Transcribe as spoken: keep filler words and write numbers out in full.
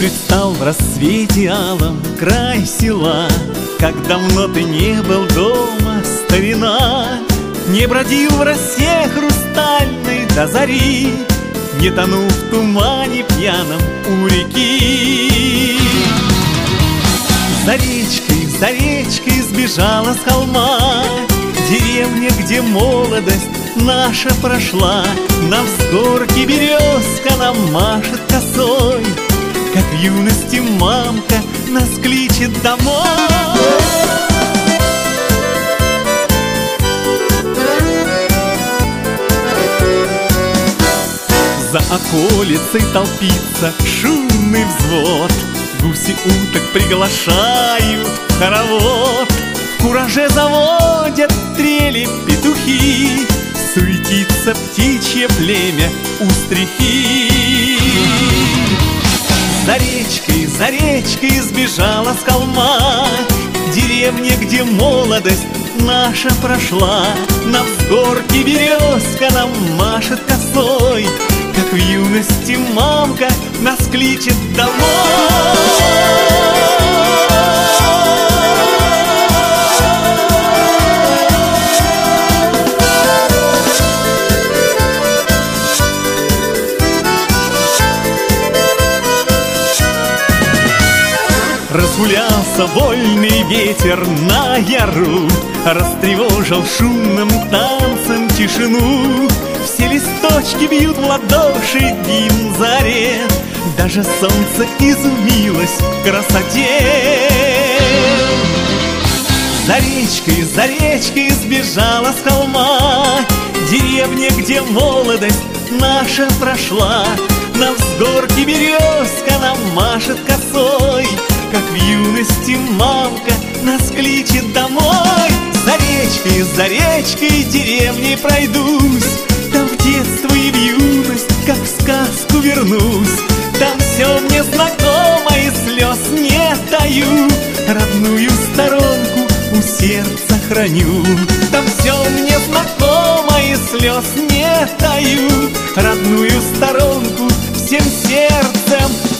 Предстал в рассвете алом край села, как давно ты не был дома, старина. Не бродил в росе хрустальной до зари, не тонул в тумане пьяном у реки. За речкой, за речкой сбежала с холма деревня, где молодость наша прошла. На взгорке березка нам машет косой, как в юности мамка нас кличет домой. За околицей толпится шумный взвод, гуси уток приглашают в хоровод. В кураже заводят трели петухи, суетится птичье племя у стрихи. За речкой, за речкой сбежала с холма деревня, где молодость наша прошла. На взгорке березка нам машет косой, как в юности мамка нас кличет домой. Разгулялся вольный ветер на яру, растревожил шумным танцем тишину. Все листочки бьют в ладоши гимн заре, даже солнце изумилось красоте. За речкой, за речкой сбежала с холма деревня, где молодость наша прошла. На взгорке березка нам машет косой, как в юности мамка нас кличет домой. За речкой, за речкой деревней пройдусь, там в детство и в юность, как в сказку вернусь. Там все мне знакомо и слез не таю, родную сторонку у сердца храню. Там все мне знакомо и слез не таю, родную сторонку всем сердцем